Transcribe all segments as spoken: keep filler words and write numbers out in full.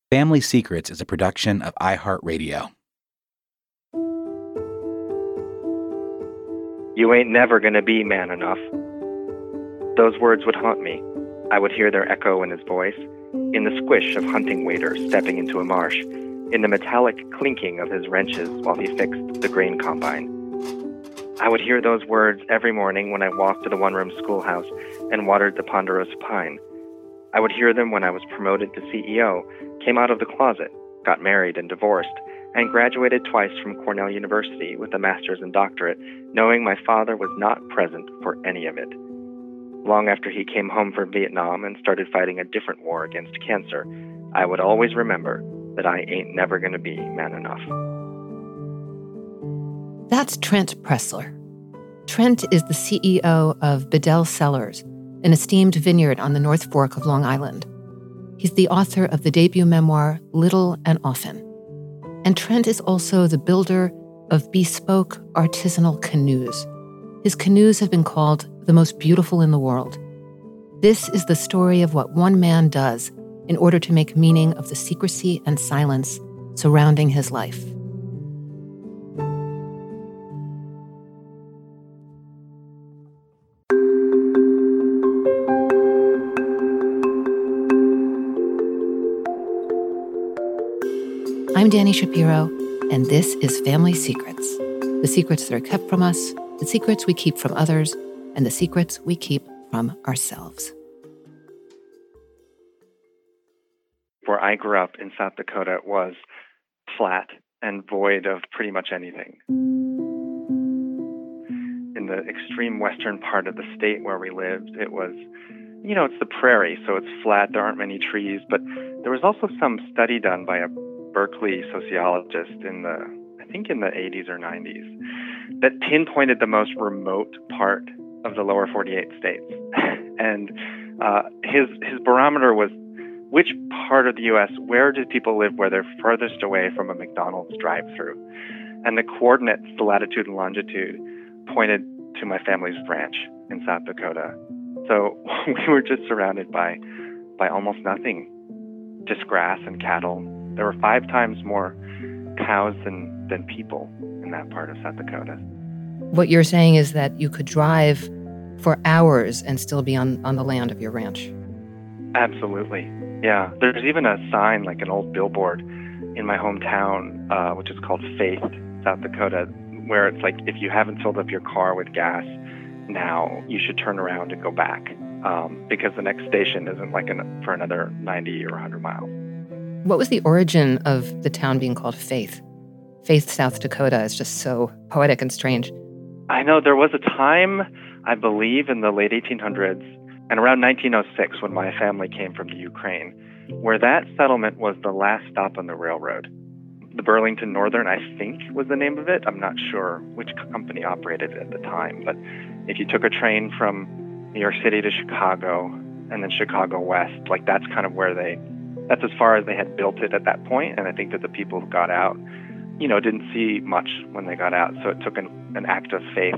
Family Secrets is a production of iHeartRadio. You ain't never gonna be man enough. Those words would haunt me. I would hear their echo in his voice, in the squish of hunting waders stepping into a marsh, in the metallic clinking of his wrenches while he fixed the grain combine. I would hear those words every morning when I walked to the one-room schoolhouse and watered the ponderosa pine. I would hear them when I was promoted to C E O, came out of the closet, got married and divorced, and graduated twice from Cornell University with a master's and doctorate, knowing my father was not present for any of it. Long after he came home from Vietnam and started fighting a different war against cancer, I would always remember that I ain't never gonna be man enough. That's Trent Pressler. Trent is the C E O of Bedell Cellars, an esteemed vineyard on the North Fork of Long Island. He's the author of the debut memoir, Little and Often. And Trent is also the builder of bespoke artisanal canoes. His canoes have been called the most beautiful in the world. This is the story of what one man does in order to make meaning of the secrecy and silence surrounding his life. I'm Dani Shapiro, and this is Family Secrets. The secrets that are kept from us, the secrets we keep from others, and the secrets we keep from ourselves. Where I grew up in South Dakota was flat and void of pretty much anything. In the extreme western part of the state where we lived, it was, you know, it's the prairie, so it's flat, there aren't many trees, but there was also some study done by a Berkeley sociologist in the, I think in the eighties or nineties, that pinpointed the most remote part of the lower forty-eight states. and uh, his his barometer was which part of the U S, where do people live where they're furthest away from a McDonald's drive-through? And the coordinates, the latitude and longitude, pointed to my family's ranch in South Dakota. So we were just surrounded by by almost nothing, just grass and cattle. There were five times more cows than, than people in that part of South Dakota. What you're saying is that you could drive for hours and still be on, on the land of your ranch. Absolutely. Yeah. There's even a sign, like an old billboard in my hometown, uh, which is called Faith, South Dakota, where it's like, if you haven't filled up your car with gas now, you should turn around and go back, um, because the next station isn't like an, for another ninety or one hundred miles. What was the origin of the town being called Faith? Faith, South Dakota is just so poetic and strange. I know there was a time, I believe, in the late eighteen hundreds and around nineteen oh six when my family came from the Ukraine, where that settlement was the last stop on the railroad. The Burlington Northern, I think, was the name of it. I'm not sure which company operated it at the time, but if you took a train from New York City to Chicago and then Chicago West, like that's kind of where they, that's as far as they had built it at that point. And I think that the people who got out, you know, didn't see much when they got out. So it took an, an act of faith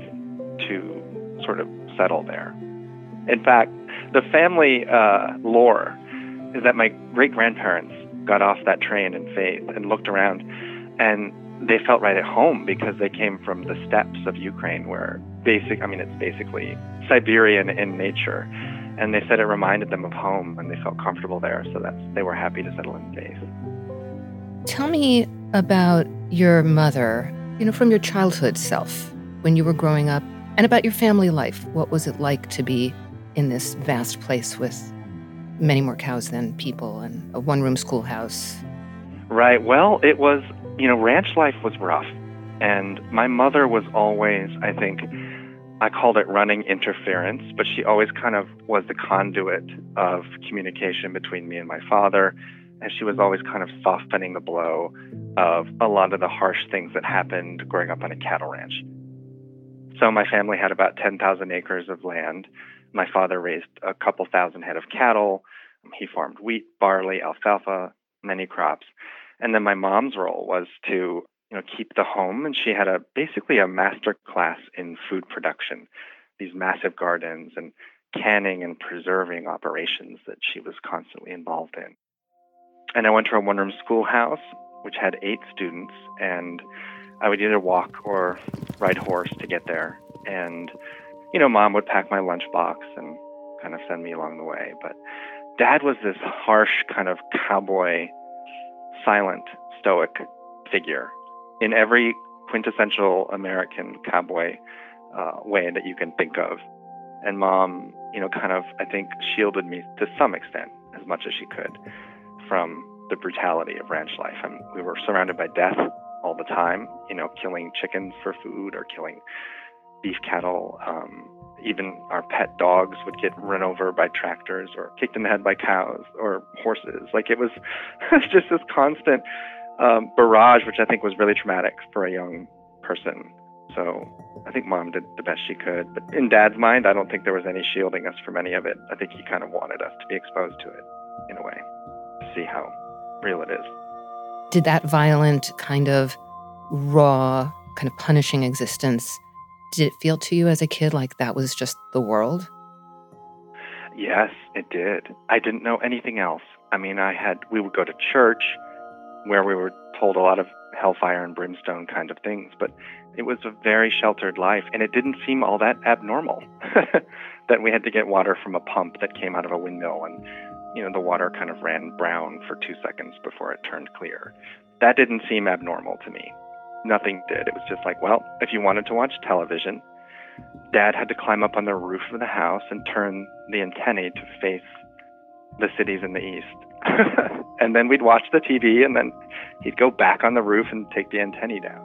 to sort of settle there. In fact, the family uh, lore is that my great-grandparents got off that train in Faith and looked around, and they felt right at home because they came from the steppes of Ukraine, where basic, I mean, it's basically Siberian in nature. And they said it reminded them of home, and they felt comfortable there, so that's, they were happy to settle in Faith. Tell me about your mother, you know, from your childhood self, when you were growing up, and about your family life. What was it like to be in this vast place with many more cows than people and a one-room schoolhouse? Right. Well, it was, you know, ranch life was rough. And my mother was always, I think, I called it running interference, but she always kind of was the conduit of communication between me and my father. And she was always kind of softening the blow of a lot of the harsh things that happened growing up on a cattle ranch. So my family had about ten thousand acres of land. My father raised a couple thousand head of cattle. He farmed wheat, barley, alfalfa, many crops. And then my mom's role was to, you know, keep the home. And she had a basically a master class in food production, these massive gardens and canning and preserving operations that she was constantly involved in. And I went to a one-room schoolhouse, which had eight students, and I would either walk or ride horse to get there. And, you know, Mom would pack my lunchbox and kind of send me along the way. But Dad was this harsh kind of cowboy, silent, stoic figure in every quintessential American cowboy uh, way that you can think of. And Mom, you know, kind of, I think, shielded me to some extent, as much as she could, from the brutality of ranch life. I mean, we were surrounded by death all the time, you know, killing chickens for food or killing beef cattle. Um, even our pet dogs would get run over by tractors or kicked in the head by cows or horses. Like, it was just this constant um, barrage, which I think was really traumatic for a young person. So I think Mom did the best she could. But in Dad's mind, I don't think there was any shielding us from any of it. I think he kind of wanted us to be exposed to it in a way, to see how real it is. Did that violent, kind of raw, kind of punishing existence, did it feel to you as a kid like that was just the world? Yes, it did. I didn't know anything else. I mean, I had, we would go to church where we were told a lot of hellfire and brimstone kind of things, but it was a very sheltered life, and it didn't seem all that abnormal that we had to get water from a pump that came out of a windmill, and, you know, the water kind of ran brown for two seconds before it turned clear. That didn't seem abnormal to me. Nothing did. It was just like, well, if you wanted to watch television, Dad had to climb up on the roof of the house and turn the antennae to face the cities in the east. And then we'd watch the T V, and then he'd go back on the roof and take the antennae down.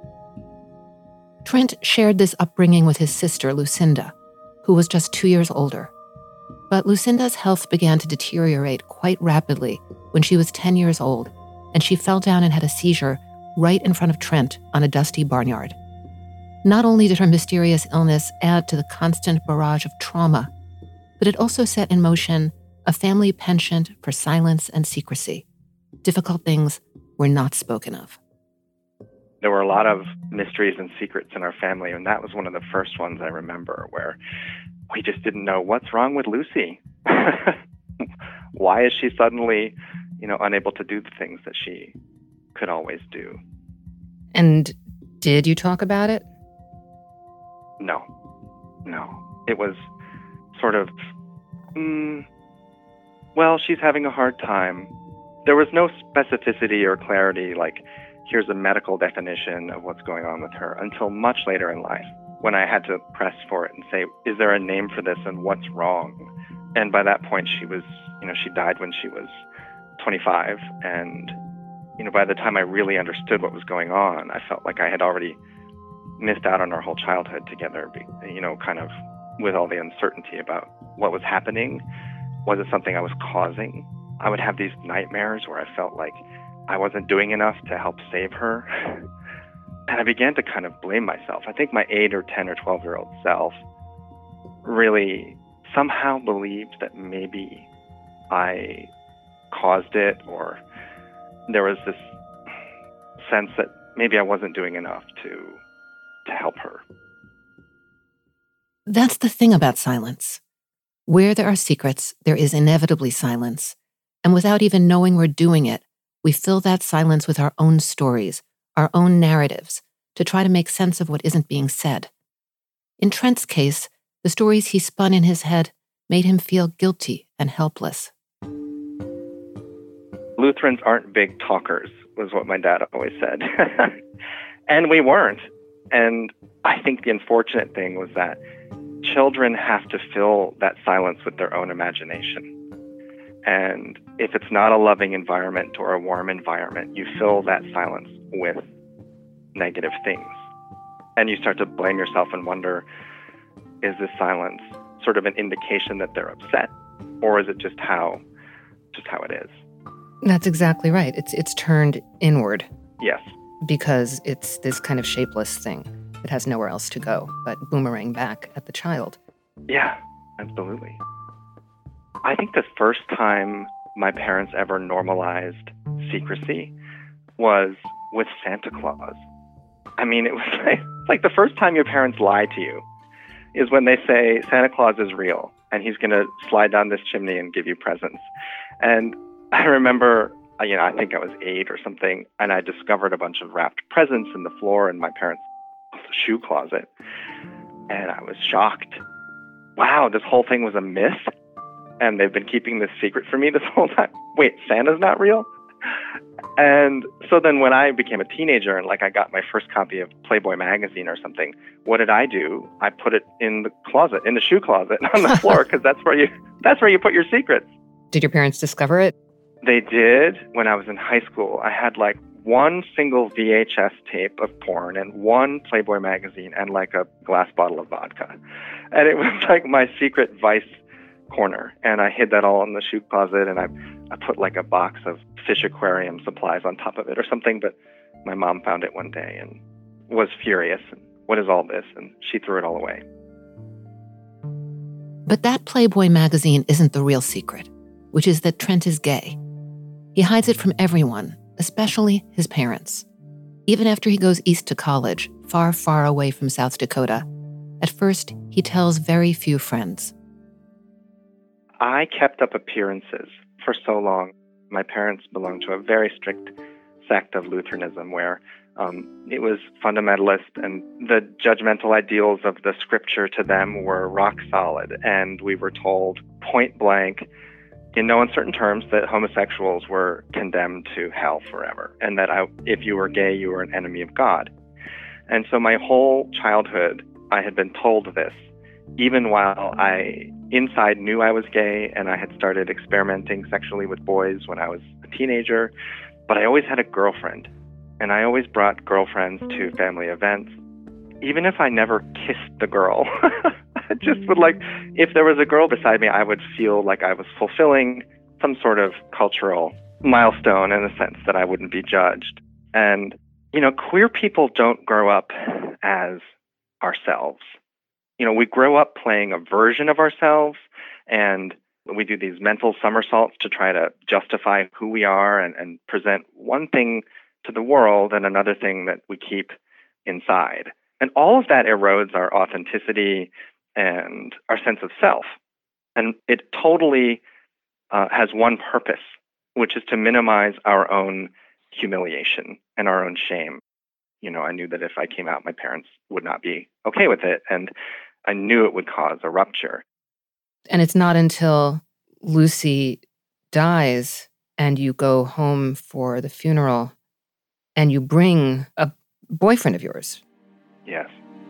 Trent shared this upbringing with his sister, Lucinda, who was just two years older. But Lucinda's health began to deteriorate quite rapidly when she was ten years old, and she fell down and had a seizure right in front of Trent on a dusty barnyard. Not only did her mysterious illness add to the constant barrage of trauma, but it also set in motion a family penchant for silence and secrecy. Difficult things were not spoken of. There were a lot of mysteries and secrets in our family, and that was one of the first ones I remember, where we just didn't know what's wrong with Lucy. Why is she suddenly, you know, unable to do the things that she could always do? And did you talk about it? No, no. It was sort of, mm, well, she's having a hard time. There was no specificity or clarity, like, here's a medical definition of what's going on with her, until much later in life, when I had to press for it and say, is there a name for this and what's wrong? And by that point, she was, you know, she died when she was twenty-five. And, you know, by the time I really understood what was going on, I felt like I had already missed out on our whole childhood together, you know, kind of with all the uncertainty about what was happening. Was it something I was causing? I would have these nightmares where I felt like I wasn't doing enough to help save her. And I began to kind of blame myself. I think my eight or ten or twelve-year-old self really somehow believed that maybe I caused it, or there was this sense that maybe I wasn't doing enough to to help her. That's the thing about silence. Where there are secrets, there is inevitably silence. And without even knowing we're doing it, we fill that silence with our own stories, our own narratives, to try to make sense of what isn't being said. In Trent's case, the stories he spun in his head made him feel guilty and helpless. Lutherans aren't big talkers, was what my dad always said. And we weren't. And I think the unfortunate thing was that children have to fill that silence with their own imagination. And if it's not a loving environment or a warm environment, you fill that silence with negative things. And you start to blame yourself and wonder, is this silence sort of an indication that they're upset? Or is it just how just how it is? That's exactly right. It's it's turned inward. Yes. Because it's this kind of shapeless thing that has nowhere else to go but boomerang back at the child. Yeah, absolutely. I think the first time my parents ever normalized secrecy was with Santa Claus. I mean, it was like, it's like the first time your parents lie to you is when they say Santa Claus is real and he's going to slide down this chimney and give you presents. And I remember uh, you know, I think I was eight or something, and I discovered a bunch of wrapped presents in the floor in my parents' shoe closet. And I was shocked. Wow, this whole thing was a myth? And they've been keeping this secret from me this whole time? Wait, Santa's not real? And so then when I became a teenager and like I got my first copy of Playboy magazine or something, what did I do? I put it in the closet, in the shoe closet on the floor, because that's where you that's where you put your secrets. Did your parents discover it? They did. When I was in high school, I had like one single V H S tape of porn and one Playboy magazine and like a glass bottle of vodka. And it was like my secret vice corner. And I hid that all in the shoe closet, and I, I put like a box of fish aquarium supplies on top of it or something. But my mom found it one day and was furious. What is all this? And she threw it all away. But that Playboy magazine isn't the real secret, which is that Trent is gay. He hides it from everyone, especially his parents. Even after he goes east to college, far, far away from South Dakota, at first he tells very few friends. I kept up appearances for so long. My parents belonged to a very strict sect of Lutheranism where um, it was fundamentalist, and the judgmental ideals of the scripture to them were rock solid. And we were told point blank, in no uncertain terms, that homosexuals were condemned to hell forever, and that I, if you were gay, you were an enemy of God. And so my whole childhood, I had been told this, even while I inside knew I was gay, and I had started experimenting sexually with boys when I was a teenager. But I always had a girlfriend, and I always brought girlfriends to family events, even if I never kissed the girl. I just would like, if there was a girl beside me, I would feel like I was fulfilling some sort of cultural milestone in the sense that I wouldn't be judged. And, you know, queer people don't grow up as ourselves. You know, we grow up playing a version of ourselves, and we do these mental somersaults to try to justify who we are and, and present one thing to the world and another thing that we keep inside. And all of that erodes our authenticity and our sense of self. And it totally uh, has one purpose, which is to minimize our own humiliation and our own shame. You know, I knew that if I came out, my parents would not be okay with it, and I knew it would cause a rupture. And it's not until Lucy dies and you go home for the funeral and you bring a boyfriend of yours. Yes.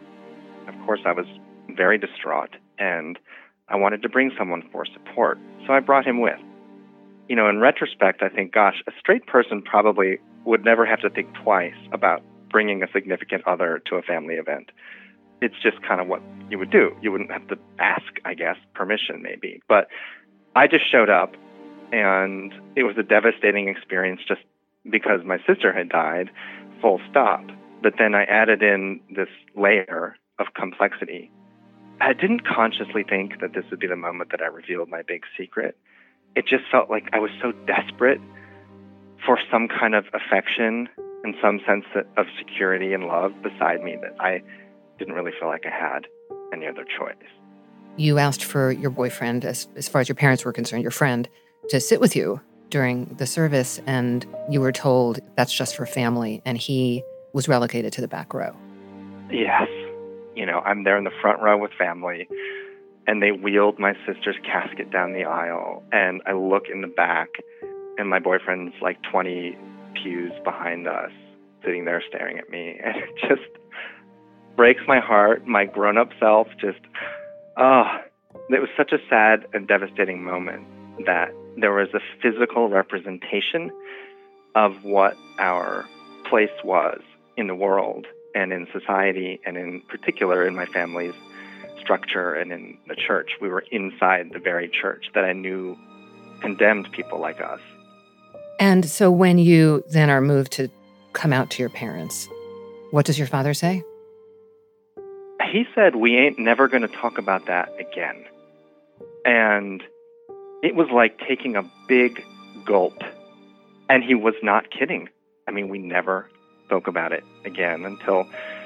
Of course, I was very distraught, and I wanted to bring someone for support, so I brought him with. You know, in retrospect, I think, gosh, a straight person probably would never have to think twice about bringing a significant other to a family event. It's just kind of what you would do. You wouldn't have to ask, I guess, permission maybe. But I just showed up, and it was a devastating experience just because my sister had died, full stop. But then I added in this layer of complexity. I didn't consciously think that this would be the moment that I revealed my big secret. It just felt like I was so desperate for some kind of affection and some sense of security and love beside me that I didn't really feel like I had any other choice. You asked for your boyfriend, as, as far as your parents were concerned, your friend, to sit with you during the service, and you were told that's just for family, and he was relegated to the back row. Yes. You know, I'm there in the front row with family, and they wheeled my sister's casket down the aisle, and I look in the back, and my boyfriend's like twenty pews behind us, sitting there staring at me, and it just breaks my heart. My grown-up self just, oh, it was such a sad and devastating moment that there was a physical representation of what our place was in the world and in society, and in particular in my family's structure and in the church. We were inside the very church that I knew condemned people like us. And so when you then are moved to come out to your parents, what does your father say? He said, we ain't never going to talk about that again. And it was like taking a big gulp. And he was not kidding. I mean, we never spoke about it again until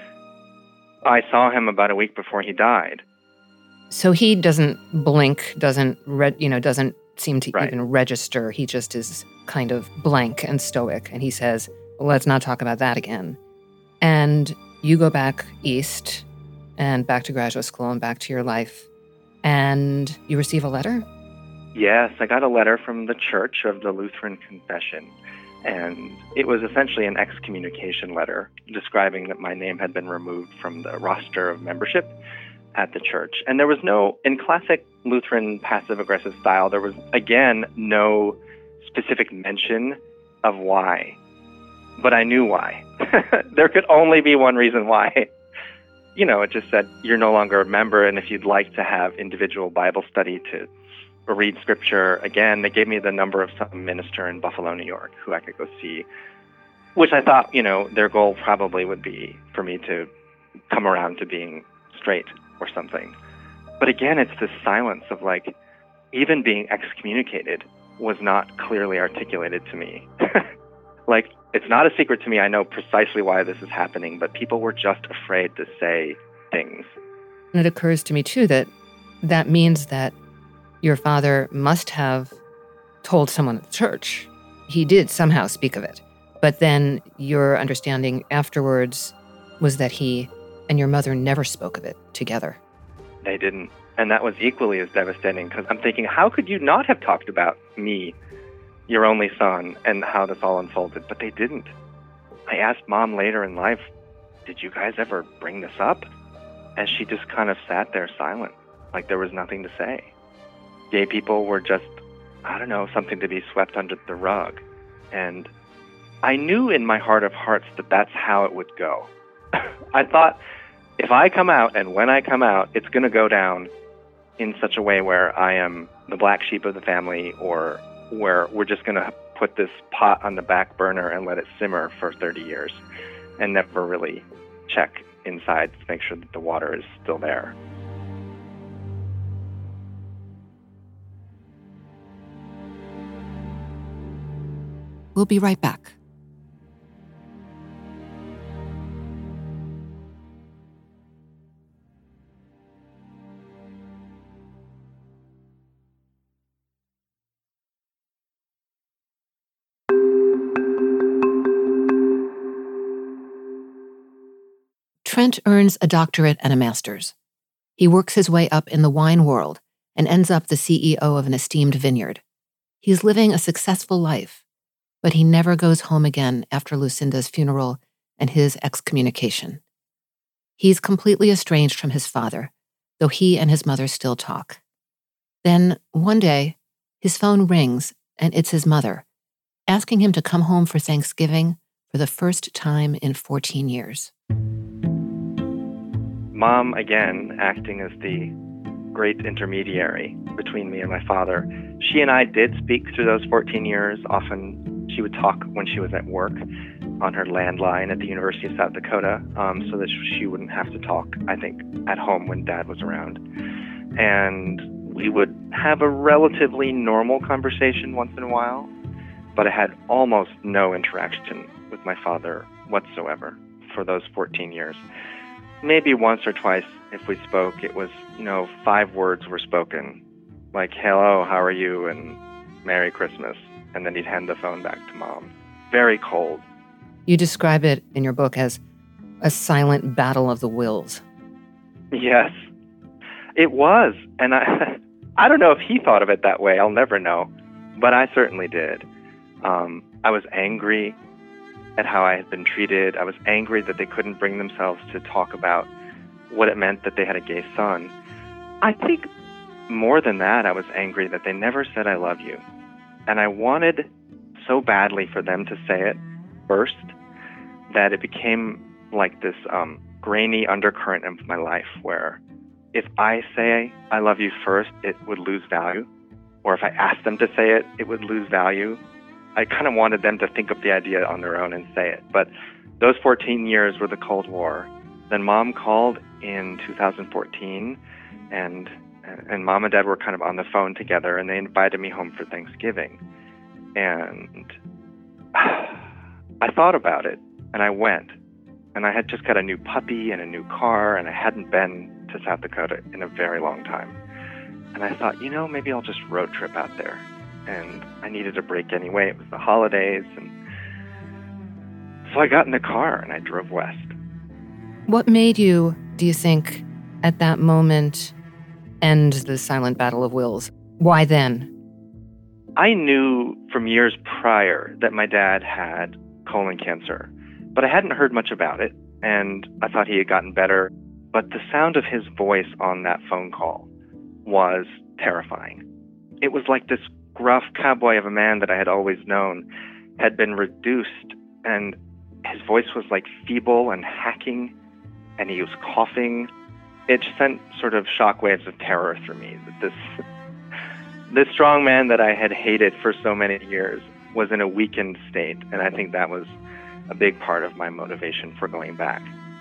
I saw him about a week before he died. So he doesn't blink, doesn't red, you know, doesn't seem to Right. even register. He just is kind of blank and stoic. And he says, let's not talk about that again. And you go back east and back to graduate school and back to your life. And you receive a letter? Yes, I got a letter from the Church of the Lutheran Confession. And it was essentially an excommunication letter describing that my name had been removed from the roster of membership at the church. And there was no, in classic Lutheran passive-aggressive style, there was, again, no specific mention of why. But I knew why. There could only be one reason why. You know, it just said, you're no longer a member, and if you'd like to have individual Bible study to read scripture, again, they gave me the number of some minister in Buffalo, New York, who I could go see, which I thought, you know, their goal probably would be for me to come around to being straight or something. But again, it's this silence of like, even being excommunicated was not clearly articulated to me. Like, it's not a secret to me. I know precisely why this is happening, but people were just afraid to say things. And it occurs to me, too, that that means that your father must have told someone at the church. He did somehow speak of it. But then your understanding afterwards was that he and your mother never spoke of it together. They didn't. And that was equally as devastating, because I'm thinking, how could you not have talked about me, your only son, and how this all unfolded? But they didn't. I asked Mom later in life, did you guys ever bring this up? And she just kind of sat there silent, like there was nothing to say. Gay people were just, I don't know, something to be swept under the rug. And I knew in my heart of hearts that that's how it would go. I thought, if I come out, and when I come out, it's going to go down in such a way where I am the black sheep of the family, or where we're just going to put this pot on the back burner and let it simmer for thirty years and never really check inside to make sure that the water is still there. We'll be right back. Trent earns a doctorate and a master's. He works his way up in the wine world and ends up the C E O of an esteemed vineyard. He's living a successful life, but he never goes home again after Lucinda's funeral and his excommunication. He's completely estranged from his father, though he and his mother still talk. Then, one day, his phone rings and it's his mother, asking him to come home for Thanksgiving for the first time in fourteen years. Mom, again, acting as the great intermediary between me and my father. She and I did speak through those fourteen years. Often she would talk when she was at work on her landline at the University of South Dakota, um, so that she wouldn't have to talk, I think, at home when Dad was around. And we would have a relatively normal conversation once in a while, but I had almost no interaction with my father whatsoever for those fourteen years. Maybe once or twice, if we spoke, it was, you know, five words were spoken, like, hello, how are you, and Merry Christmas. And then he'd hand the phone back to Mom. Very cold. You describe it in your book as a silent battle of the wills. Yes, it was. And I, I don't know if he thought of it that way. I'll never know. But I certainly did. Um, I was angry at how I had been treated. I was angry that they couldn't bring themselves to talk about what it meant that they had a gay son. I think more than that, I was angry that they never said I love you. And I wanted so badly for them to say it first that it became like this um, grainy undercurrent of my life where if I say I love you first, it would lose value. Or if I asked them to say it, it would lose value. I kind of wanted them to think up the idea on their own and say it. But those fourteen years were the Cold War. Then Mom called in two thousand fourteen, and and Mom and Dad were kind of on the phone together, and they invited me home for Thanksgiving. And I thought about it, and I went. And I had just got a new puppy and a new car, and I hadn't been to South Dakota in a very long time. And I thought, you know, maybe I'll just road trip out there. and I needed a break anyway. It was the holidays, and so I got in the car and I drove west. What made you, do you think, at that moment, end the silent battle of wills? Why then? I knew from years prior that my dad had colon cancer, but I hadn't heard much about it, and I thought he had gotten better. But the sound of his voice on that phone call was terrifying. It was like this gruff cowboy of a man that I had always known had been reduced, and his voice was like feeble and hacking, and he was coughing. It sent sort of shockwaves of terror through me that this this strong man that I had hated for so many years was in a weakened state, and I think that was a big part of my motivation for going back.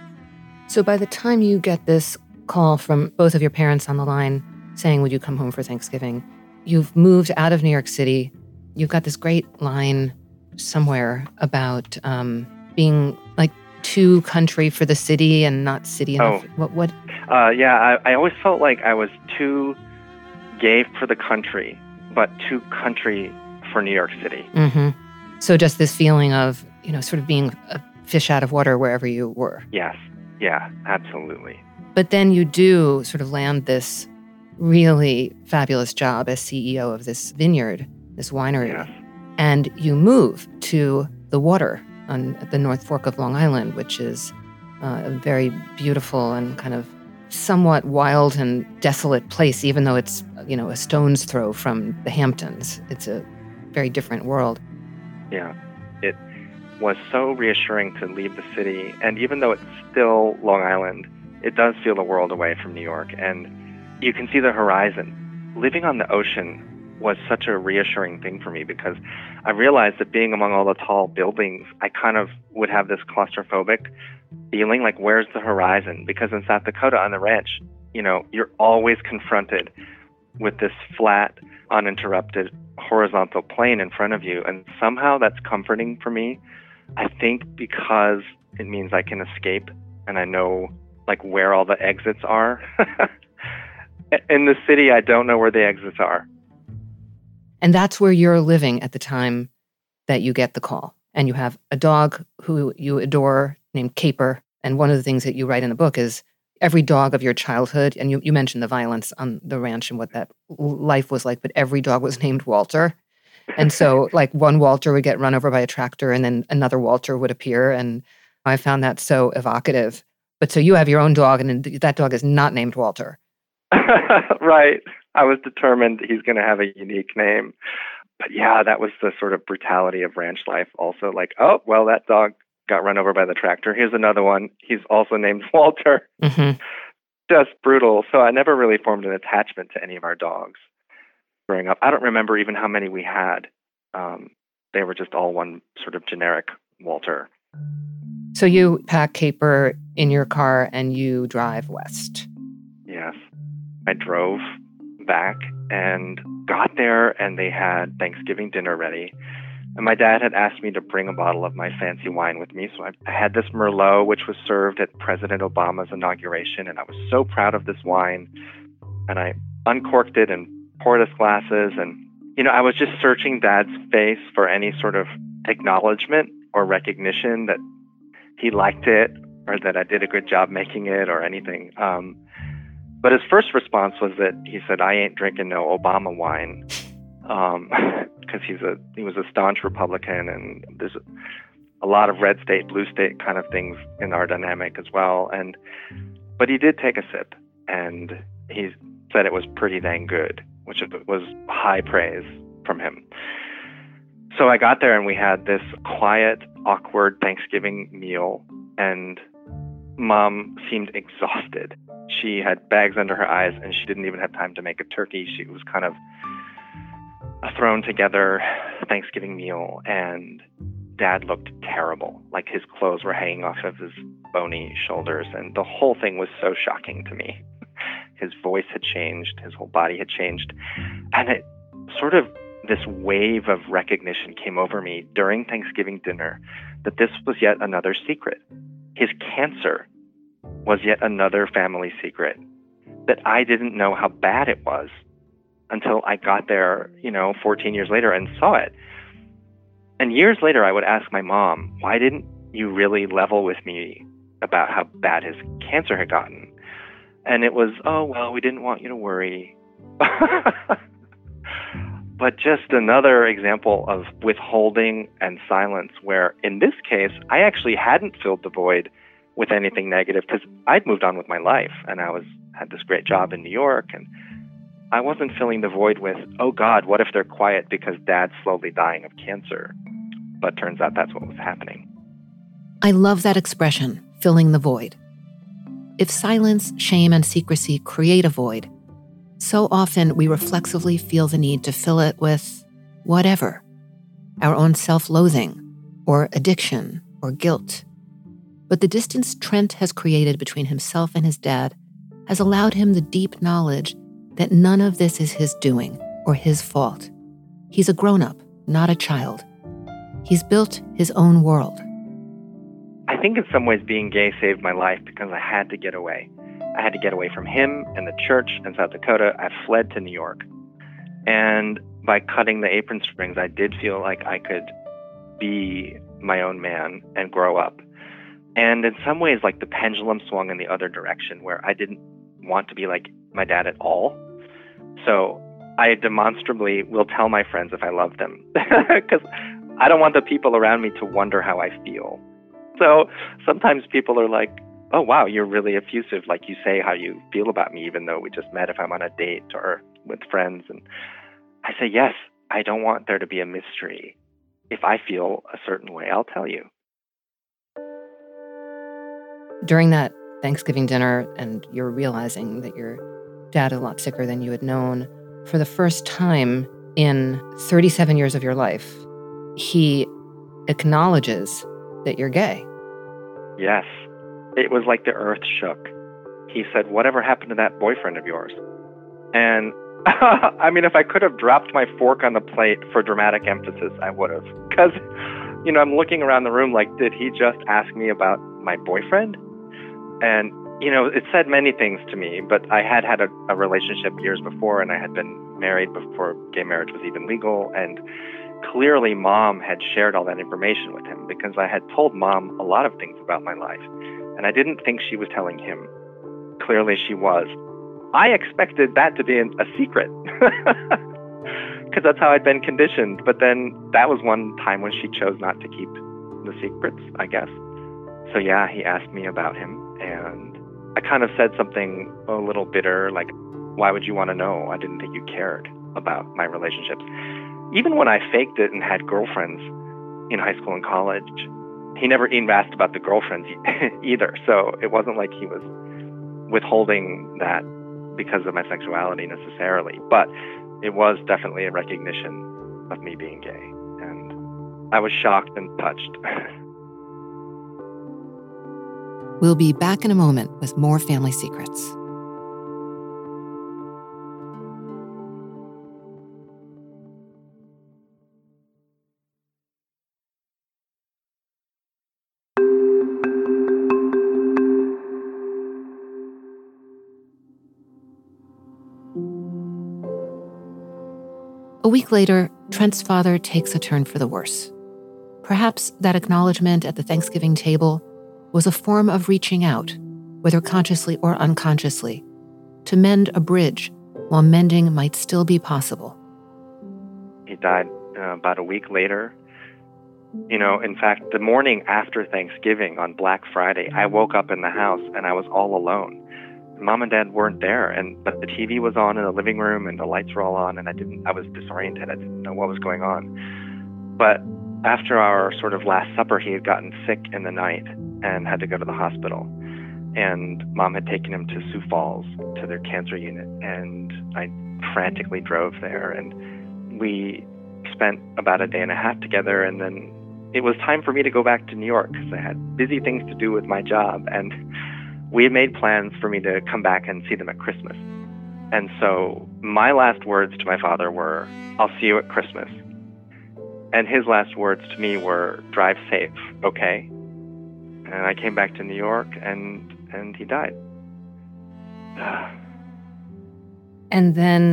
So by the time you get this call from both of your parents on the line saying, would you come home for Thanksgiving, you've moved out of New York City. You've got this great line somewhere about um, being like too country for the city and not city enough. Oh. What? What? Uh, yeah, I, I always felt like I was too gay for the country, but too country for New York City. Mm-hmm. So just this feeling of, you know, sort of being a fish out of water wherever you were. Yes. Yeah, absolutely. But then you do sort of land this really fabulous job as C E O of this vineyard, this winery. Yes. And you move to the water on the North Fork of Long Island, which is uh, a very beautiful and kind of somewhat wild and desolate place, even though it's, you know, a stone's throw from the Hamptons. It's a very different world. Yeah. It was so reassuring to leave the city. And even though it's still Long Island, it does feel a world away from New York. And you can see the horizon. Living on the ocean was such a reassuring thing for me because I realized that being among all the tall buildings, I kind of would have this claustrophobic feeling like, where's the horizon? Because in South Dakota on the ranch, you know, you're always confronted with this flat, uninterrupted, horizontal plane in front of you. And somehow that's comforting for me. I think because it means I can escape and I know like where all the exits are. In the city, I don't know where the exits are. And that's where you're living at the time that you get the call. And you have a dog who you adore named Caper. And one of the things that you write in the book is every dog of your childhood, and you, you mentioned the violence on the ranch and what that life was like, but every dog was named Walter. And so like one Walter would get run over by a tractor and then another Walter would appear. And I found that so evocative. But so you have your own dog and that dog is not named Walter. Right. I was determined he's going to have a unique name. But yeah, that was the sort of brutality of ranch life also. Like, oh, well, that dog got run over by the tractor. Here's another one. He's also named Walter. Mm-hmm. Just brutal. So I never really formed an attachment to any of our dogs growing up. I don't remember even how many we had. Um, they were just all one sort of generic Walter. So you pack Caper in your car and you drive west. Yes. I drove back and got there and they had Thanksgiving dinner ready. And my dad had asked me to bring a bottle of my fancy wine with me. So I, I had this Merlot, which was served at President Obama's inauguration. And I was so proud of this wine. And I uncorked it and poured us glasses. And, you know, I was just searching Dad's face for any sort of acknowledgement or recognition that he liked it or that I did a good job making it or anything. Um, but his first response was that he said, I ain't drinking no Obama wine. Um, because he's a he was a staunch Republican, and there's a, a lot of red state, blue state kind of things in our dynamic as well. And but he did take a sip, and he said it was pretty dang good, which was high praise from him. So I got there, and we had this quiet, awkward Thanksgiving meal, and Mom seemed exhausted. She had bags under her eyes, and she didn't even have time to make a turkey. She was kind of a thrown together Thanksgiving meal, and Dad looked terrible. Like his clothes were hanging off of his bony shoulders, and the whole thing was so shocking to me. His voice had changed, his whole body had changed, and it sort of, this wave of recognition came over me during Thanksgiving dinner that this was yet another secret. His cancer was yet another family secret, that I didn't know how bad it was, until I got there, you know, fourteen years later and saw it. And years later, I would ask my mom, why didn't you really level with me about how bad his cancer had gotten? And it was, oh, well, we didn't want you to worry. But just another example of withholding and silence where, in this case, I actually hadn't filled the void with anything negative because I'd moved on with my life and I was had this great job in New York, and I wasn't filling the void with, oh, God, what if they're quiet because Dad's slowly dying of cancer? But turns out that's what was happening. I love that expression, filling the void. If silence, shame, and secrecy create a void, so often we reflexively feel the need to fill it with whatever, our own self-loathing, or addiction, or guilt. But the distance Trent has created between himself and his dad has allowed him the deep knowledge that none of this is his doing or his fault. He's a grown-up, not a child. He's built his own world. I think in some ways being gay saved my life because I had to get away. I had to get away from him and the church in South Dakota. I fled to New York. And by cutting the apron strings, I did feel like I could be my own man and grow up. And in some ways, like the pendulum swung in the other direction where I didn't want to be like my dad at all. So I demonstrably will tell my friends if I love them because I don't want the people around me to wonder how I feel. So sometimes people are like, oh, wow, you're really effusive. Like you say how you feel about me, even though we just met if I'm on a date or with friends. And I say, yes, I don't want there to be a mystery. If I feel a certain way, I'll tell you. During that Thanksgiving dinner, and you're realizing that your dad is a lot sicker than you had known, for the first time in thirty-seven years of your life, he acknowledges that you're gay. Yes. It was like the earth shook. He said, whatever happened to that boyfriend of yours? And I mean, if I could have dropped my fork on the plate for dramatic emphasis, I would have. Because, you know, I'm looking around the room like, did he just ask me about my boyfriend? And, you know, it said many things to me, but I had had a, a relationship years before, and I had been married before gay marriage was even legal. And clearly, Mom had shared all that information with him because I had told Mom a lot of things about my life. And I didn't think she was telling him. Clearly, she was. I expected that to be a secret because that's how I'd been conditioned. But then that was one time when she chose not to keep the secrets, I guess. So yeah, he asked me about him, and I kind of said something a little bitter, like, why would you want to know? I didn't think you cared about my relationships. Even when I faked it and had girlfriends in high school and college, he never even asked about the girlfriends either. So it wasn't like he was withholding that because of my sexuality necessarily. But it was definitely a recognition of me being gay. And I was shocked and touched. We'll be back in a moment with more Family Secrets. A week later, Trent's father takes a turn for the worse. Perhaps that acknowledgement at the Thanksgiving table was a form of reaching out, whether consciously or unconsciously, to mend a bridge while mending might still be possible. He died uh, about a week later. You know, in fact, the morning after Thanksgiving on Black Friday, I woke up in the house and I was all alone. Mom and Dad weren't there, and but the T V was on in the living room and the lights were all on, and I didn't. I was disoriented. I didn't know what was going on. But after our sort of last supper, he had gotten sick in the night and had to go to the hospital. And Mom had taken him to Sioux Falls to their cancer unit, and I frantically drove there, and we spent about a day and a half together, and then it was time for me to go back to New York because I had busy things to do with my job, and we had made plans for me to come back and see them at Christmas. And so my last words to my father were, I'll see you at Christmas. And his last words to me were, drive safe, okay? And I came back to New York, and and he died. And then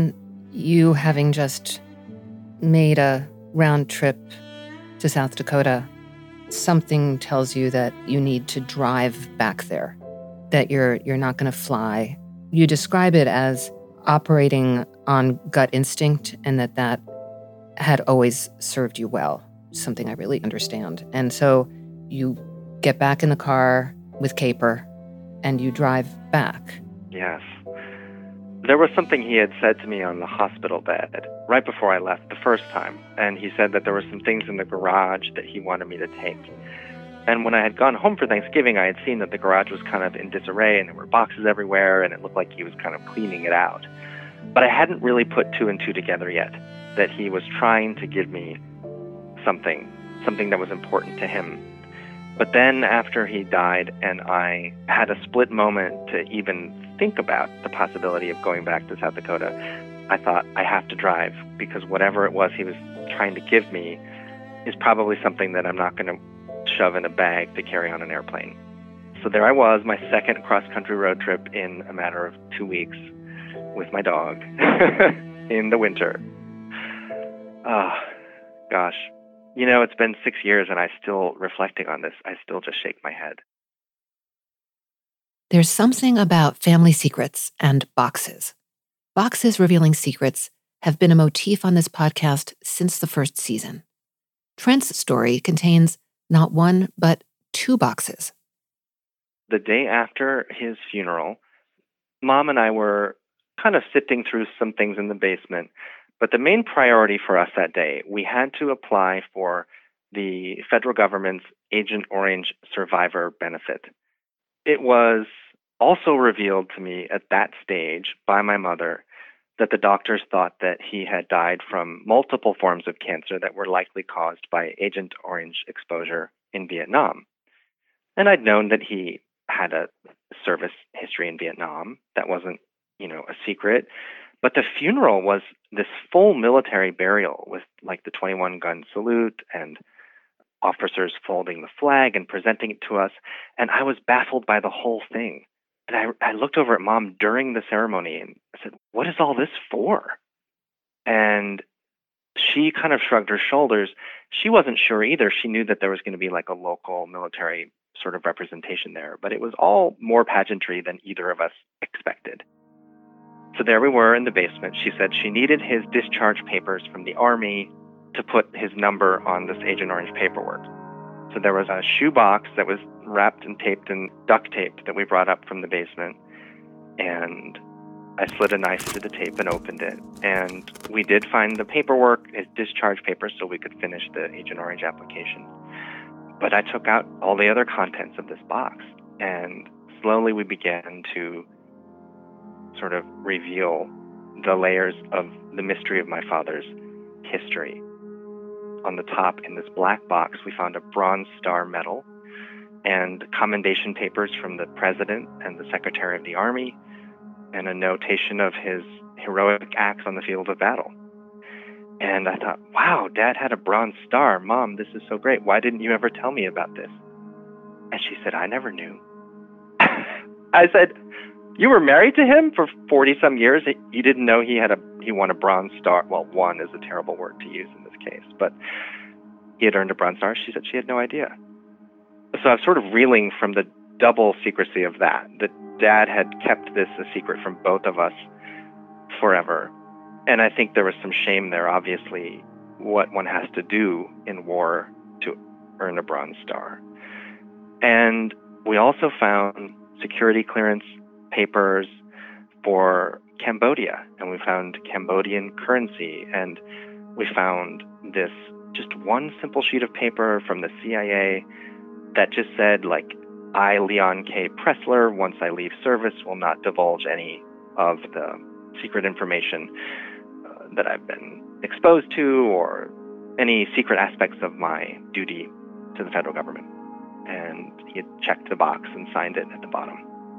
You having just made a round trip to South Dakota, something tells you that you need to drive back there, that you're you're not going to fly. You describe it as operating on gut instinct and that that had always served you well, something I really understand. And so you get back in the car with Caper and you drive back. Yes. There was something he had said to me on the hospital bed right before I left the first time, and he said that there were some things in the garage that he wanted me to take. And when I had gone home for Thanksgiving, I had seen that the garage was kind of in disarray and there were boxes everywhere and it looked like he was kind of cleaning it out. But I hadn't really put two and two together yet, that he was trying to give me something, something that was important to him. But then after he died and I had a split moment to even think about the possibility of going back to South Dakota, I thought, I have to drive, because whatever it was he was trying to give me is probably something that I'm not going to shove in a bag to carry on an airplane. So there I was, my second cross-country road trip in a matter of two weeks with my dog in the winter. Oh, gosh. You know, it's been six years and I still, reflecting on this, I still just shake my head. There's something about family secrets and boxes. Boxes revealing secrets have been a motif on this podcast since the first season. Trent's story contains not one, but two boxes. The day after his funeral, Mom and I were kind of sifting through some things in the basement, but the main priority for us that day, we had to apply for the federal government's Agent Orange survivor benefit. It was also revealed to me at that stage by my mother that the doctors thought that he had died from multiple forms of cancer that were likely caused by Agent Orange exposure in Vietnam. And I'd known that he had a service history in Vietnam. That wasn't, you know, a secret. But the funeral was this full military burial with like the twenty-one gun salute and officers folding the flag and presenting it to us. And I was baffled by the whole thing. And I, I looked over at Mom during the ceremony and I said, what is all this for? And she kind of shrugged her shoulders. She wasn't sure either. She knew that there was going to be like a local military sort of representation there, but it was all more pageantry than either of us expected. So there we were in the basement. She said she needed his discharge papers from the Army to put his number on this Agent Orange paperwork. So there was a shoebox that was wrapped and taped and duct taped that we brought up from the basement. And I slid a knife through the tape and opened it. And we did find the paperwork, his discharge papers, so we could finish the Agent Orange application. But I took out all the other contents of this box. And slowly we began to sort of reveal the layers of the mystery of my father's history. On the top, in this black box, we found a Bronze Star medal and commendation papers from the President and the Secretary of the Army, and a notation of his heroic acts on the field of battle. And I thought, wow, Dad had a Bronze Star. Mom, this is so great. Why didn't you ever tell me about this? And she said, I never knew. I said, you were married to him for forty-some years? You didn't know he had a he won a Bronze Star? Well, won is a terrible word to use in this case, but he had earned a Bronze Star. She said she had no idea. So I was sort of reeling from the double secrecy of that, that Dad had kept this a secret from both of us forever. And I think there was some shame there, obviously, what one has to do in war to earn a Bronze Star. And we also found security clearance papers for Cambodia, and we found Cambodian currency, and we found this just one simple sheet of paper from the C I A that just said, like, I, Leon K. Pressler, once I leave service, will not divulge any of the secret information uh, that I've been exposed to or any secret aspects of my duty to the federal government. And he had checked the box and signed it at the bottom.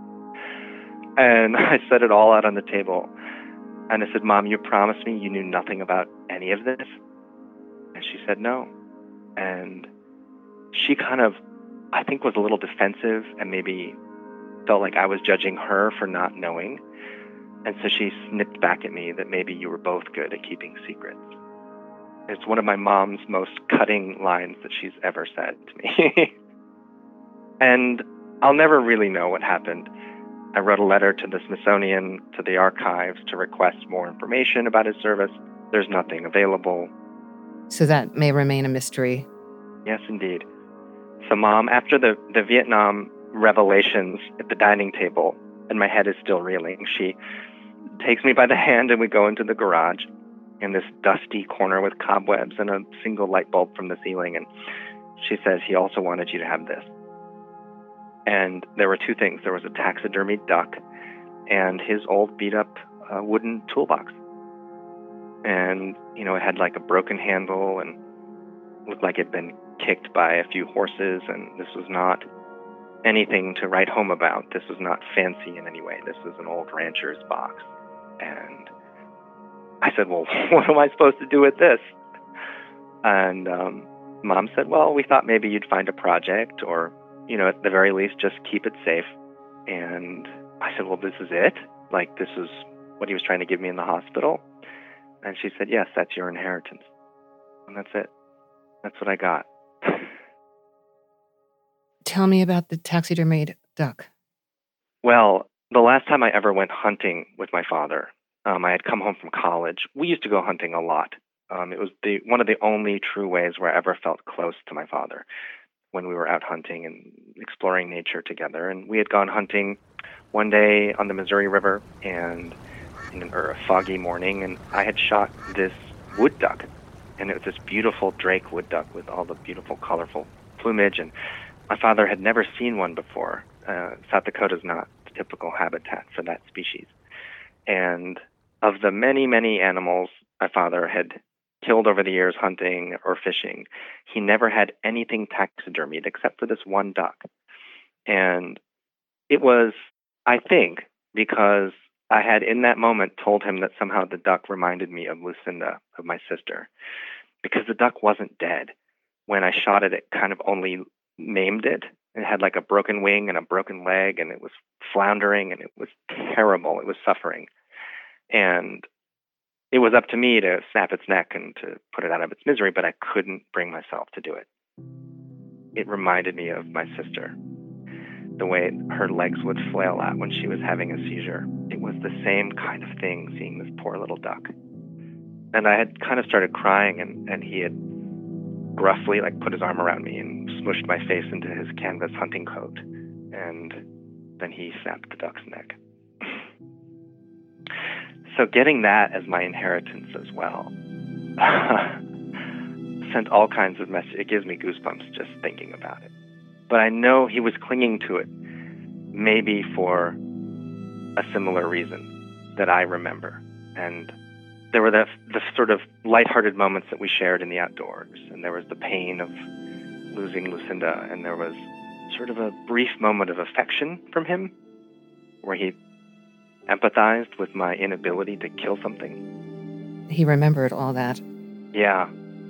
And I set it all out on the table. And I said, Mom, you promised me you knew nothing about any of this? And she said no. And she kind of, I think, was a little defensive and maybe felt like I was judging her for not knowing. And so she snipped back at me that maybe you were both good at keeping secrets. It's one of my mom's most cutting lines that she's ever said to me. And I'll never really know what happened. I wrote a letter to the Smithsonian, to the archives, to request more information about his service. There's nothing available. So that may remain a mystery. Yes, indeed. So, Mom, after the, the Vietnam revelations at the dining table, and my head is still reeling, she takes me by the hand and we go into the garage in this dusty corner with cobwebs and a single light bulb from the ceiling. And she says, he also wanted you to have this. And there were two things. There was a taxidermied duck and his old beat-up uh, wooden toolbox. And, you know, it had like a broken handle and looked like it had been kicked by a few horses, and this was not anything to write home about. This was not fancy in any way. This was an old rancher's box. And I said, well, what am I supposed to do with this? And um, Mom said, well, we thought maybe you'd find a project or, you know, at the very least, just keep it safe. And I said, well, this is it? Like, this is what he was trying to give me in the hospital? And she said, yes, that's your inheritance. And that's it. That's what I got. Tell me about the taxidermied duck. Well, the last time I ever went hunting with my father, um, I had come home from college. We used to go hunting a lot. Um, it was the one of the only true ways where I ever felt close to my father, when we were out hunting and exploring nature together. And we had gone hunting one day on the Missouri River and in an, or a foggy morning, and I had shot this wood duck. And it was this beautiful drake wood duck with all the beautiful, colorful plumage. And my father had never seen one before. Uh, South Dakota is not the typical habitat for that species. And of the many, many animals my father had killed over the years hunting or fishing, he never had anything taxidermied except for this one duck. And it was, I think, because I had in that moment told him that somehow the duck reminded me of Lucinda, of my sister, because the duck wasn't dead. When I shot it, it kind of only maimed it. It had like a broken wing and a broken leg, and it was floundering, and it was terrible. It was suffering. And it was up to me to snap its neck and to put it out of its misery, but I couldn't bring myself to do it. It reminded me of my sister, the way her legs would flail out when she was having a seizure. It was the same kind of thing, seeing this poor little duck. And I had kind of started crying, and, and he had gruffly like put his arm around me and smushed my face into his canvas hunting coat. And then he snapped the duck's neck. So getting that as my inheritance as well sent all kinds of messages. It gives me goosebumps just thinking about it. But I know he was clinging to it, maybe for a similar reason that I remember. And there were the, the sort of lighthearted moments that we shared in the outdoors, and there was the pain of losing Lucinda, and there was sort of a brief moment of affection from him, where he empathized with my inability to kill something. He remembered all that. Yeah.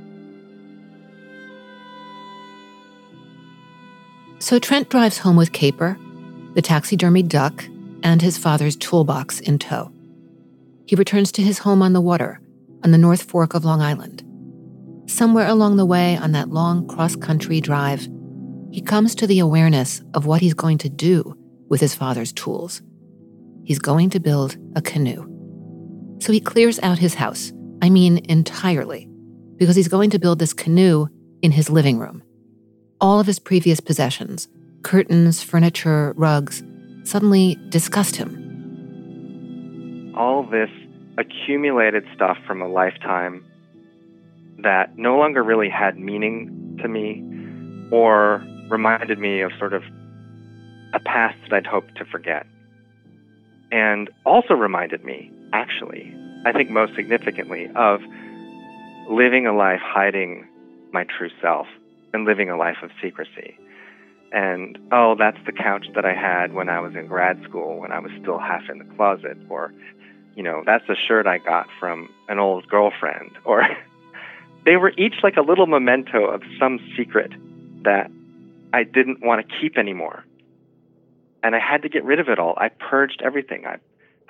So Trent drives home with Caper, the taxidermied duck, and his father's toolbox in tow. He returns to his home on the water, on the North Fork of Long Island. Somewhere along the way on that long cross-country drive, he comes to the awareness of what he's going to do with his father's tools. He's going to build a canoe. So he clears out his house, I mean entirely, because he's going to build this canoe in his living room. All of his previous possessions, curtains, furniture, rugs, suddenly disgust him. All this accumulated stuff from a lifetime that no longer really had meaning to me or reminded me of sort of a past that I'd hoped to forget. And also reminded me, actually, I think most significantly, of living a life hiding my true self and living a life of secrecy. And, oh, that's the couch that I had when I was in grad school, when I was still half in the closet. Or, you know, that's the shirt I got from an old girlfriend. Or they were each like a little memento of some secret that I didn't want to keep anymore. And I had to get rid of it all. I purged everything. I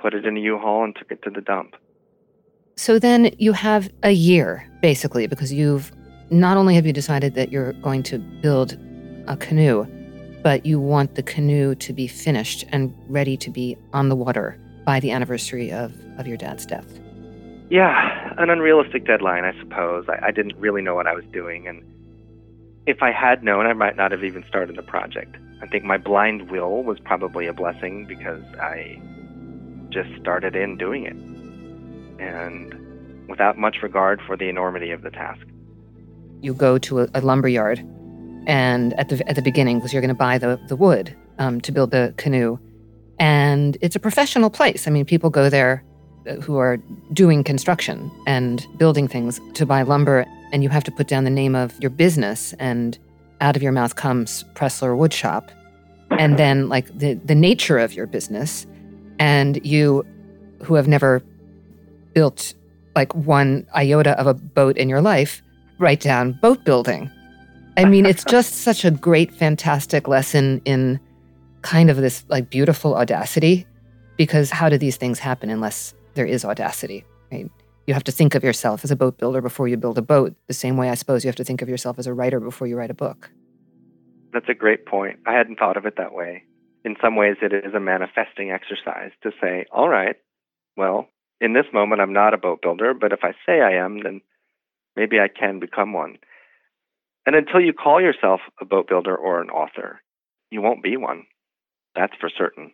put it in a U-Haul, and took it to the dump. So then you have a year, basically, because you've not only have you decided that you're going to build a canoe, but you want the canoe to be finished and ready to be on the water by the anniversary of, of your dad's death. Yeah, an unrealistic deadline, I suppose. I, I didn't really know what I was doing, and if I had known, I might not have even started the project. I think my blind will was probably a blessing because I just started in doing it, and without much regard for the enormity of the task. You go to a, a lumber yard, and at the at the beginning, because you're going to buy the, the wood um, to build the canoe, and it's a professional place. I mean, people go there who are doing construction and building things to buy lumber, and you have to put down the name of your business, and out of your mouth comes Pressler Woodshop, and then like the, the nature of your business, and you who have never built like one iota of a boat in your life, write down boat building. I mean, it's just such a great, fantastic lesson in kind of this like beautiful audacity, because how do these things happen unless there is audacity, right? You have to think of yourself as a boat builder before you build a boat, the same way I suppose you have to think of yourself as a writer before you write a book. That's a great point. I hadn't thought of it that way. In some ways, it is a manifesting exercise to say, all right, well, in this moment, I'm not a boat builder, but if I say I am, then maybe I can become one. And until you call yourself a boat builder or an author, you won't be one. That's for certain.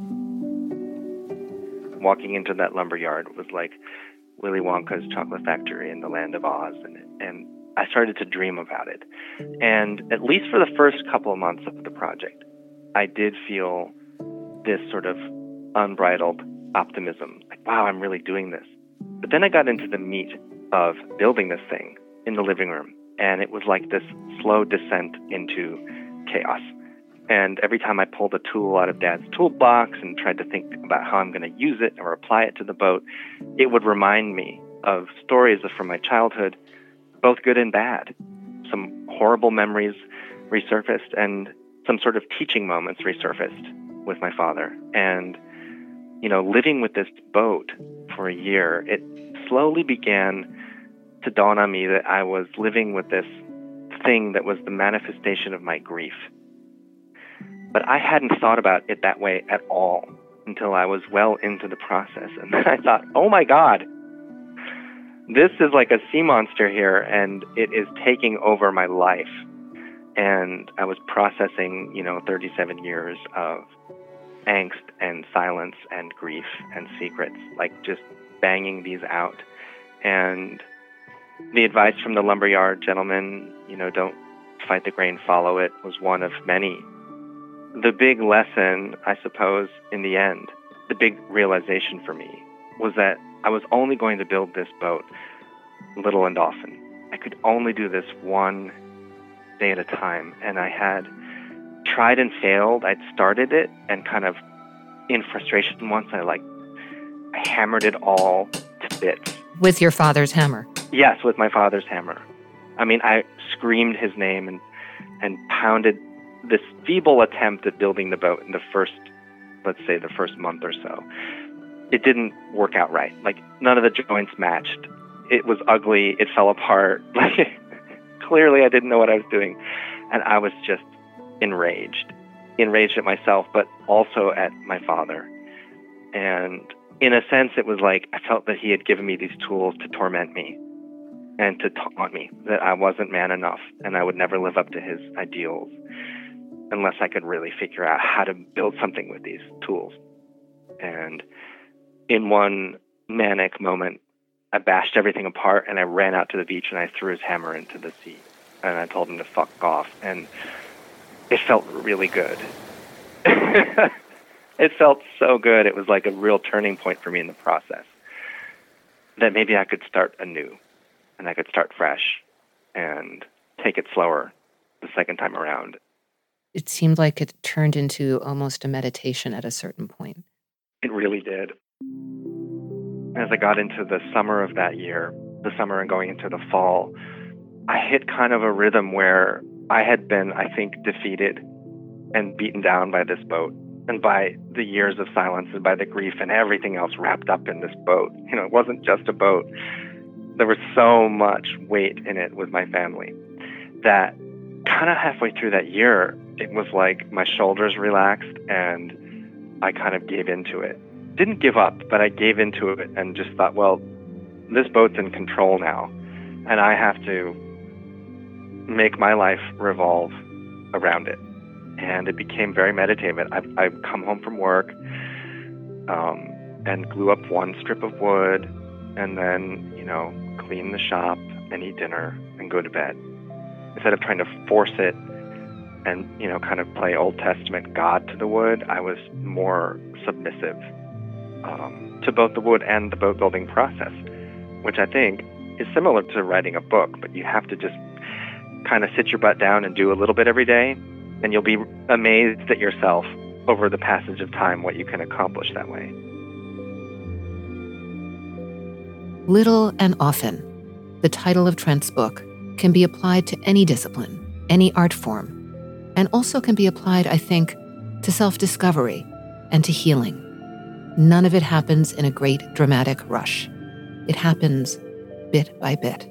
Walking into that lumber yard was like Willy Wonka's chocolate factory in the land of Oz, and, and I started to dream about it. And at least for the first couple of months of the project, I did feel this sort of unbridled optimism, like, wow, I'm really doing this. But then I got into the meat of building this thing in the living room, and it was like this slow descent into chaos. And every time I pulled a tool out of Dad's toolbox and tried to think about how I'm going to use it or apply it to the boat, it would remind me of stories from my childhood, both good and bad. Some horrible memories resurfaced and some sort of teaching moments resurfaced with my father. And, you know, living with this boat for a year, it slowly began to dawn on me that I was living with this thing that was the manifestation of my grief. But I hadn't thought about it that way at all until I was well into the process. And then I thought, oh my God, this is like a sea monster here, and it is taking over my life. And I was processing, you know, thirty-seven years of angst and silence and grief and secrets, like just banging these out. And the advice from the lumberyard gentleman, you know, don't fight the grain, follow it, was one of many. The big lesson, I suppose, in the end, the big realization for me was that I was only going to build this boat little and often. I could only do this one day at a time. And I had tried and failed. I'd started it and kind of in frustration once I like, I hammered it all to bits. With your father's hammer? Yes, with my father's hammer. I mean, I screamed his name and, and pounded this feeble attempt at building the boat in the first, let's say, the first month or so. It didn't work out right. Like, none of the joints matched. It was ugly. It fell apart. Like, clearly I didn't know what I was doing. And I was just enraged. Enraged at myself, but also at my father. And in a sense, it was like I felt that he had given me these tools to torment me and to taunt me that I wasn't man enough and I would never live up to his ideals unless I could really figure out how to build something with these tools. And in one manic moment, I bashed everything apart and I ran out to the beach and I threw his hammer into the sea. And I told him to fuck off. And it felt really good. It felt so good. It was like a real turning point for me in the process. That maybe I could start anew and I could start fresh and take it slower the second time around. It seemed like it turned into almost a meditation at a certain point. It really did. As I got into the summer of that year, the summer and going into the fall, I hit kind of a rhythm where I had been, I think, defeated and beaten down by this boat and by the years of silence and by the grief and everything else wrapped up in this boat. You know, it wasn't just a boat. There was so much weight in it with my family that kind of halfway through that year, it was like my shoulders relaxed and I kind of gave into it. Didn't give up, but I gave into it and just thought, well, this boat's in control now, and I have to make my life revolve around it. And it became very meditative. I'd, I'd come home from work um, and glue up one strip of wood and then, you know, clean the shop and eat dinner and go to bed. Instead of trying to force it and, you know, kind of play Old Testament God to the wood, I was more submissive um, to both the wood and the boat building process, which I think is similar to writing a book, but you have to just kind of sit your butt down and do a little bit every day, and you'll be amazed at yourself over the passage of time what you can accomplish that way. Little and Often, the title of Trent's book, can be applied to any discipline, any art form, and also can be applied, I think, to self-discovery and to healing. None of it happens in a great dramatic rush. It happens bit by bit.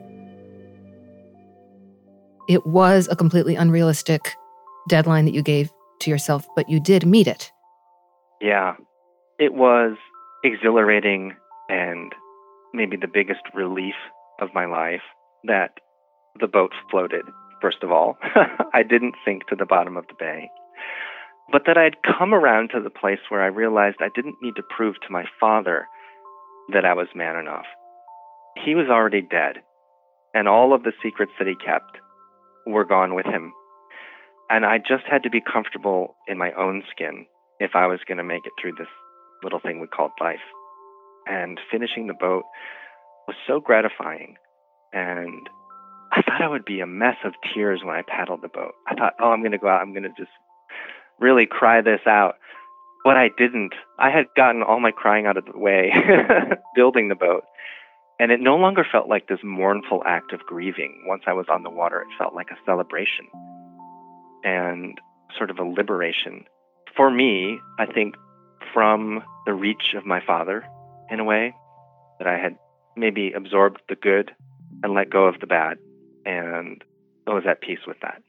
It was a completely unrealistic deadline that you gave to yourself, but you did meet it. Yeah, it was exhilarating and maybe the biggest relief of my life that the boat floated, first of all. I didn't sink to the bottom of the bay. But that I'd come around to the place where I realized I didn't need to prove to my father that I was man enough. He was already dead, and all of the secrets that he kept were gone with him. And I just had to be comfortable in my own skin if I was going to make it through this little thing we called life. And finishing the boat was so gratifying. And I thought I would be a mess of tears when I paddled the boat. I thought, oh, I'm going to go out, I'm going to just really cry this out. But I didn't. I had gotten all my crying out of the way building the boat. And it no longer felt like this mournful act of grieving. Once I was on the water, it felt like a celebration and sort of a liberation. For me, I think from the reach of my father, in a way, that I had maybe absorbed the good and let go of the bad, and I was at peace with that.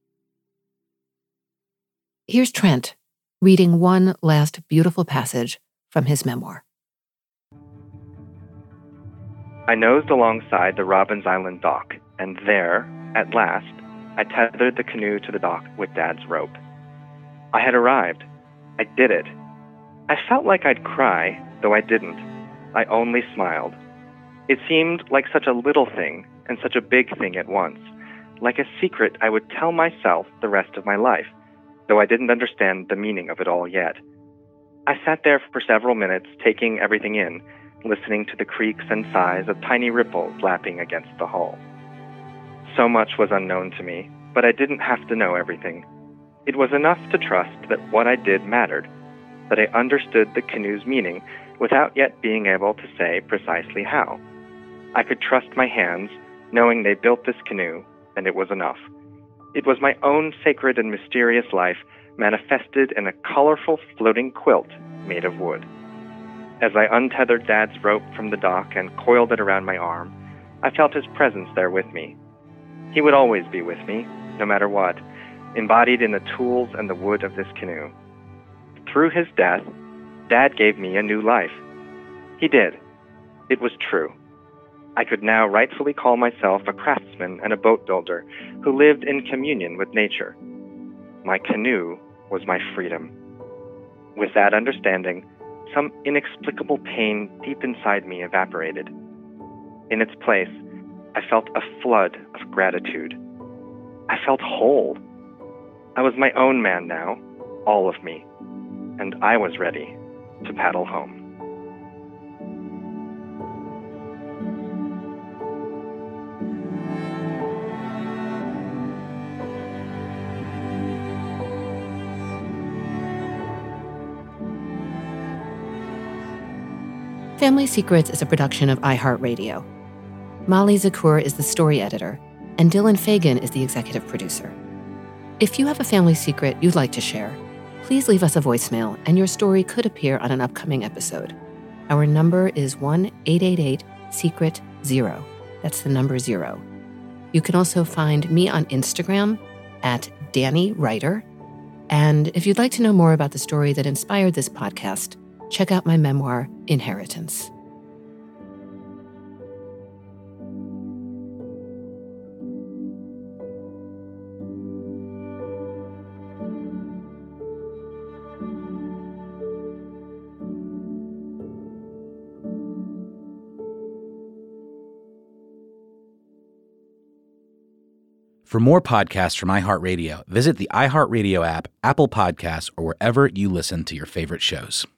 Here's Trent reading one last beautiful passage from his memoir. I nosed alongside the Robbins Island dock, and there, at last, I tethered the canoe to the dock with Dad's rope. I had arrived. I did it. I felt like I'd cry, though I didn't. I only smiled. It seemed like such a little thing and such a big thing at once, like a secret I would tell myself the rest of my life, though I didn't understand the meaning of it all yet. I sat there for several minutes, taking everything in, listening to the creaks and sighs of tiny ripples lapping against the hull. So much was unknown to me, but I didn't have to know everything. It was enough to trust that what I did mattered, that I understood the canoe's meaning without yet being able to say precisely how. I could trust my hands, knowing they built this canoe, and it was enough. It was my own sacred and mysterious life manifested in a colorful floating quilt made of wood. As I untethered Dad's rope from the dock and coiled it around my arm, I felt his presence there with me. He would always be with me, no matter what, embodied in the tools and the wood of this canoe. Through his death, Dad gave me a new life. He did. It was true. I could now rightfully call myself a craftsman and a boat builder who lived in communion with nature. My canoe was my freedom. With that understanding, some inexplicable pain deep inside me evaporated. In its place, I felt a flood of gratitude. I felt whole. I was my own man now, all of me, and I was ready to paddle home. Family Secrets is a production of iHeartRadio. Molly Zakur is the story editor, and Dylan Fagan is the executive producer. If you have a family secret you'd like to share, please leave us a voicemail, and your story could appear on an upcoming episode. Our number is one eight eight eight secret zero. That's the number zero. You can also find me on Instagram at Danny Writer. And if you'd like to know more about the story that inspired this podcast, check out my memoir, Inheritance. For more podcasts from iHeartRadio, visit the iHeartRadio app, Apple Podcasts, or wherever you listen to your favorite shows.